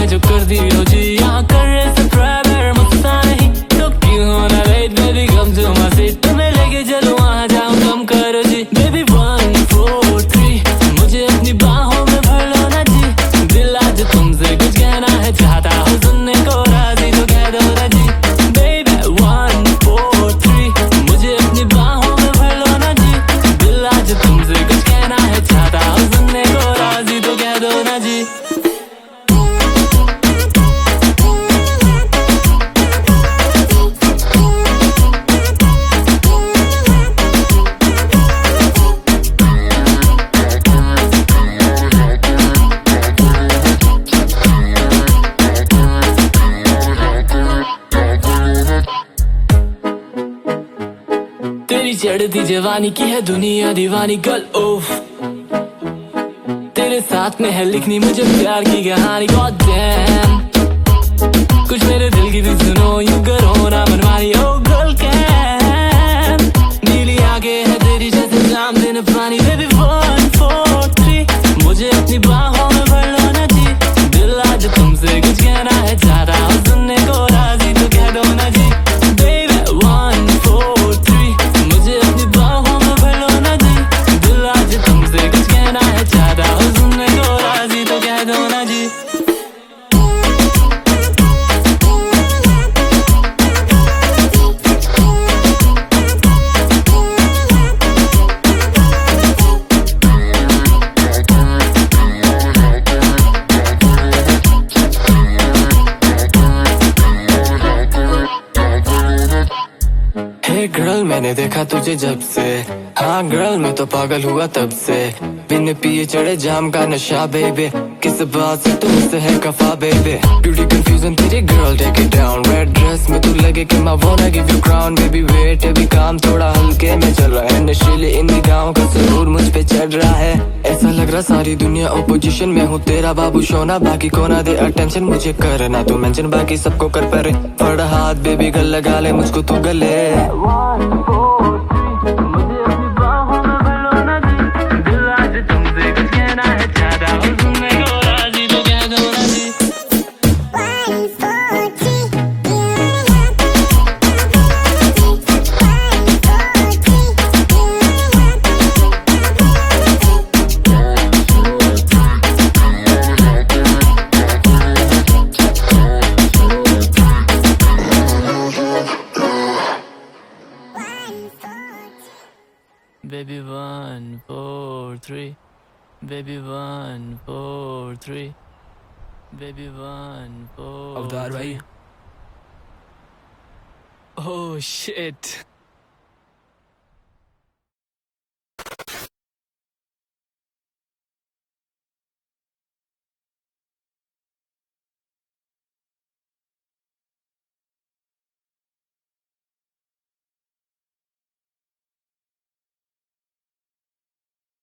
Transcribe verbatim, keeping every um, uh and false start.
है जो कर दी हो जी, यहाँ कर रहे सब्सक्राइबर मुझसा नहीं तो क्यों होना let baby come to my seat, तुम्हें लेके चलो वहाँ जाऊँ कम करो जी। बेबी वन फोर थ्री मुझे अपनी बाहों में भर लो ना जी, दिल आज तुमसे कुछ कहना है चाहता हूँ सुनने को राजी तो कह दो ना जी। बेबी वन फोर थ्री मुझे अपनी बाहों में भर लो ना जी, दिल आज तुमसे कुछ कहना है चाहता हूँ सुनने को राजी तो कह दो ना जी। तेरी चढ़ती जवानी की है दुनिया दीवानी गल ओफ, तेरे साथ में है लिखनी मुझे प्यार की कहानी गॉड डैम, कुछ मेरे दिल की भी सुनो यू करो ना मनमानी ओ गर्ल कैन, नीली आंखें है तेरी जैसे जाम दिन पानी। बेबी वन फोर थ्री मुझे अपनी बाहों में भर लो ना जी, दिल आज तुमसे कुछ कहना है चाहता हूँ सुनने को राजी तो कह दो ना जी। बेबी वन फोर थ्री मुझे अपनी बाहों में भर लो ना जी, दिल आज तुमसे कुछ कहना है चाहता हूँ सुनने को राजी तो कह दो ना जी। हे गर्ल मैंने देखा तुझे जब से, हाँ गर्ल मैं तो पागल हुआ तब से, बिन पिए चढ़े जाम का नशा बेबी, किस बात से तुमसे है कफा बेबी, ब्यूटी कंफ्यूजन तेरी girl take it down, red dress में तू लगे कि मैं wanna give you crown baby, wait अभी काम थोड़ा हल्के में चल रहा है, नशीले इन गाँव का सुरूर मुझ पे चढ़ रहा है, ऐसा लग रहा सारी दुनिया ओपोजिशन में हूँ तेरा बाबू सोना, बाकी को ना दे अटेंशन मुझे करना तू मेंशन, बाकी सबको कर पर फड़ हाथ बेबी गल लगा ले मुझको तू गले। Baby one four three, baby one four three, baby one four. अवतार भाई। Oh shit.